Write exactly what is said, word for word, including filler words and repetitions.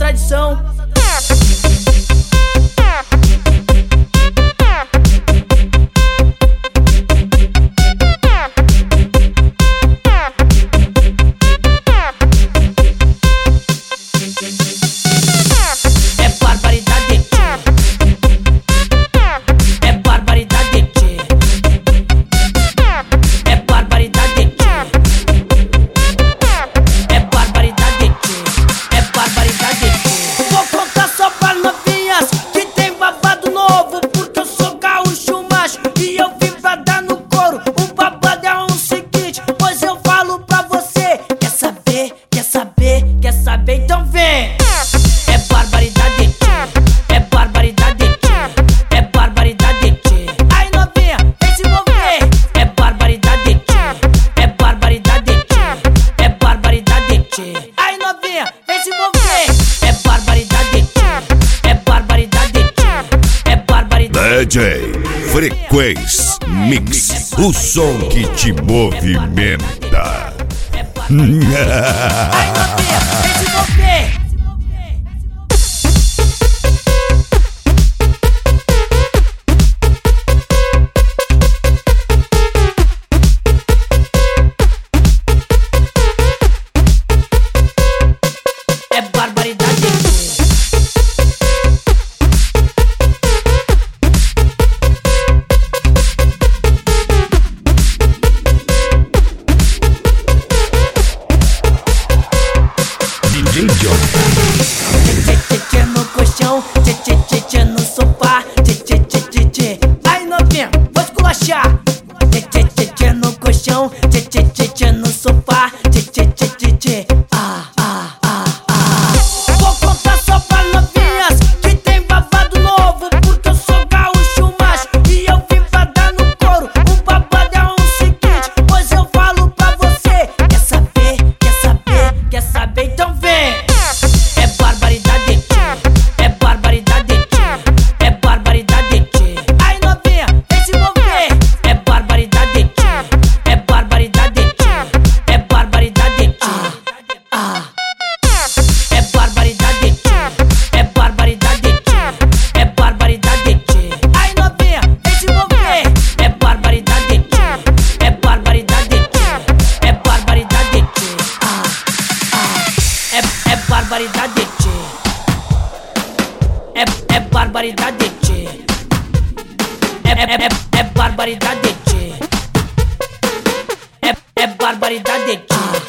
tradição. Então vem! É barbaridade, é barbaridade, é barbaridade. Aí novinha, vem se mover. É barbaridade, é barbaridade, é barbaridade. Aí novinha, vem se mover. É barbaridade, é barbaridade, é barbaridade. D J Frequência Mix, o som que te movimenta. Aí novinha, vem se mover. É barbaridade. D J John. Tchê tchê tchê no colchão, tchê tchê tchê tchê no sofá, tchê tchê tchê tchê tchê. Aí novinha, vou esculachar. Tchê tchê tchê tchê no colchão, tchê tchê tchê tchê no sofá, tchê tchê tchê tchê tchê. Ah, ah, ah, ah. Vou contar só pra novinhas que tem babado novo, porque eu sou gaúcho macho e eu vim pra dar no couro. O babado é o seguinte, pois eu falo pra você. Quer saber, quer saber, quer saber? Então vem! É barbaridade, é barbaridade, é barbaridade. Aí novinha, vem se mover. É barbaridade, é barbaridade, é barbaridade. Ah, ah. É barbaridade, é barbaridade, é barbaridade. Aí novinha, vem se mover. É barbaridade, é barbaridade, é barbaridade. Ah, ah. É, é barbaridade. É, é barbaridade. É, é, é, é barbaridade. É, é barbaridade.